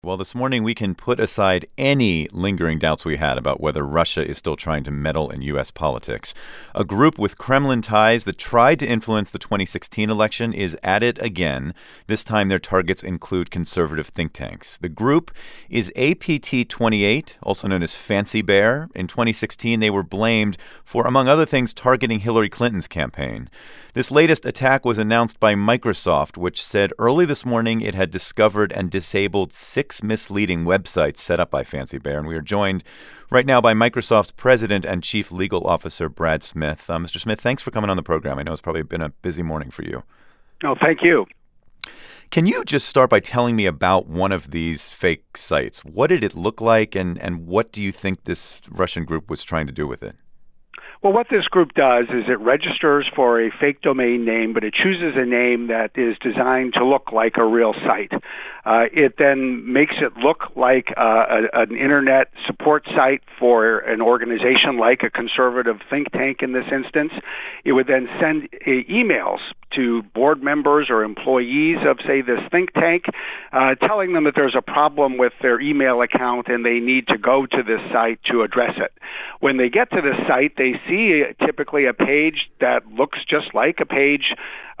Well, this morning we can put aside any lingering doubts we had about whether Russia is still trying to meddle in U.S. politics. A group with Kremlin ties that tried to influence the 2016 election is at it again. This time their targets include conservative think tanks. The group is APT 28, also known as Fancy Bear. In 2016, they were blamed for, among other things, targeting Hillary Clinton's campaign. This latest attack was announced by Microsoft, which said early this morning it had discovered and disabled 6 misleading websites set up by Fancy Bear. And we are joined right now by Microsoft's president and chief legal officer, Brad Smith. Mr. Smith, thanks for coming on the program. I know it's probably been a busy morning for you. Oh, thank you. Can you just start by telling me about one of these fake sites? What did it look like, and what do you think this Russian group was trying to do with it? Well, what this group does is it registers for a fake domain name, but it chooses a name that is designed to look like a real site. It then makes it look like an internet support site for an organization like a conservative think tank in this instance. It would then send emails to board members or employees of, say, this think tank, telling them that there's a problem with their email account and they need to go to this site to address it. When they get to this site, they see typically a page that looks just like a page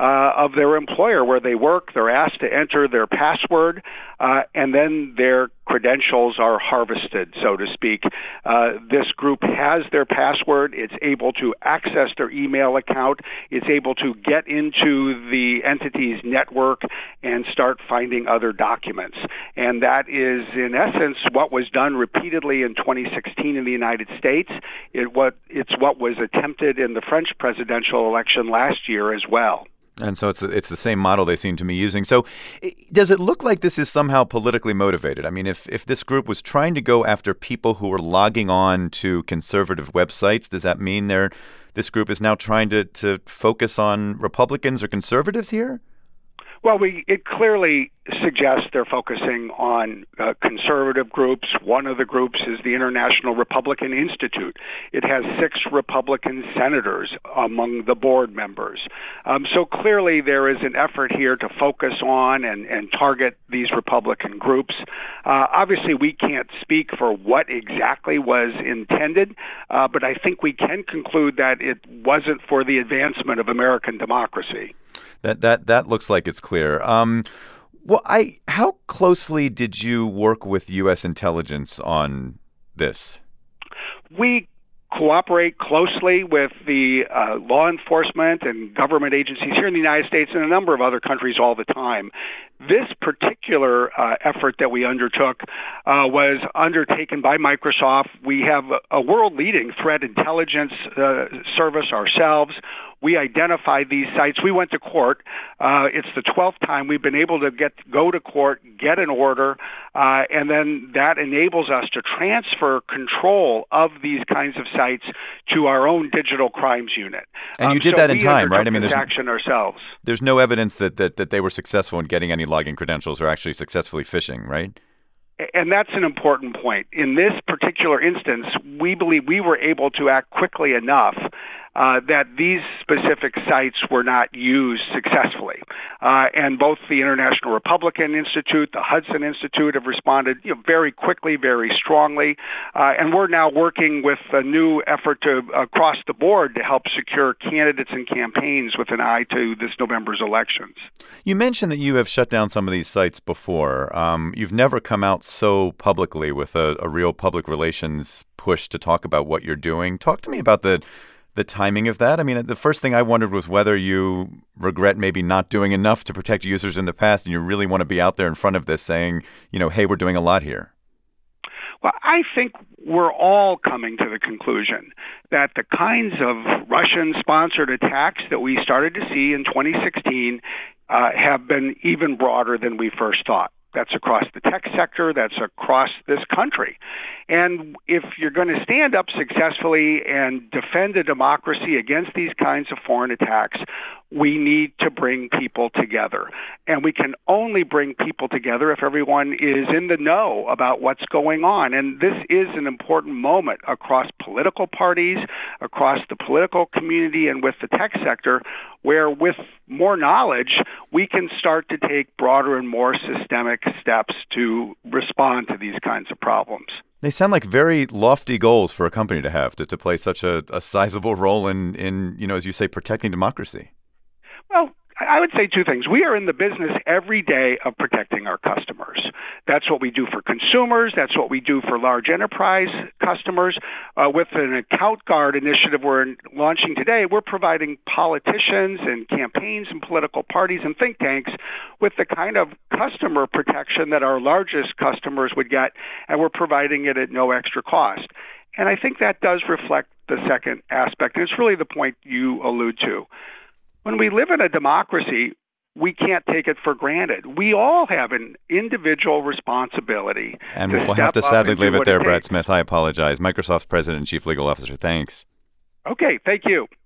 of their employer where they work. They're asked to enter their password, and then their credentials are harvested, so to speak. This group has their password. It's able to access their email account. It's able to get into the entity's network and start finding other documents. And that is, in essence, what was done repeatedly in 2016 in the United States. It's what was attempted in the French presidential election last year as well. And so it's the same model they seem to be using. So does it look like this is somehow politically motivated? I mean, if this group was trying to go after people who were logging on to conservative websites, does that mean this group is now trying to focus on Republicans or conservatives here? Well, it clearly suggests they're focusing on conservative groups. One of the groups is the International Republican Institute. It has 6 Republican senators among the board members. So clearly there is an effort here to focus on and target these Republican groups. Obviously, we can't speak for what exactly was intended, but I think we can conclude that it wasn't for the advancement of American democracy. That looks like it's clear. How closely did you work with U.S. intelligence on this? We cooperate closely with the law enforcement and government agencies here in the United States and a number of other countries all the time. This particular effort that we undertook was undertaken by Microsoft. We have a world-leading threat intelligence service ourselves. We identified these sites. We went to court. It's the 12th time we've been able to go to court, get an order, and then that enables us to transfer control of these kinds of sites to our own digital crimes unit. And you did that in time, right? I mean, there's action ourselves. There's no evidence that they were successful in getting any login credentials or actually successfully phishing, right? And that's an important point. In this particular instance, we believe we were able to act quickly enough that these specific sites were not used successfully. And both the International Republican Institute, the Hudson Institute have responded very quickly, very strongly. And we're now working with a new effort across the board to help secure candidates and campaigns with an eye to this November's elections. You mentioned that you have shut down some of these sites before. You've never come out so publicly with a real public relations push to talk about what you're doing. Talk to me about the timing of that. I mean, the first thing I wondered was whether you regret maybe not doing enough to protect users in the past and you really want to be out there in front of this saying, hey, we're doing a lot here. Well, I think we're all coming to the conclusion that the kinds of Russian-sponsored attacks that we started to see in 2016 have been even broader than we first thought. That's across the tech sector. That's across this country. And if you're going to stand up successfully and defend a democracy against these kinds of foreign attacks, we need to bring people together. And we can only bring people together if everyone is in the know about what's going on. And this is an important moment across political parties, across the political community, and with the tech sector, where with more knowledge, we can start to take broader and more systemic steps to respond to these kinds of problems. They sound like very lofty goals for a company to have, to play such a sizable role in, as you say, protecting democracy. Well, I would say two things. We are in the business every day of protecting our customers. That's what we do for consumers. That's what we do for large enterprise customers. With an Account Guard initiative we're launching today, we're providing politicians and campaigns and political parties and think tanks with the kind of customer protection that our largest customers would get, and we're providing it at no extra cost. And I think that does reflect the second aspect, and it's really the point you allude to. When we live in a democracy, we can't take it for granted. We all have an individual responsibility. And we'll have to sadly leave it there, Brett Smith. I apologize. Microsoft's President and Chief Legal Officer, thanks. Okay, thank you.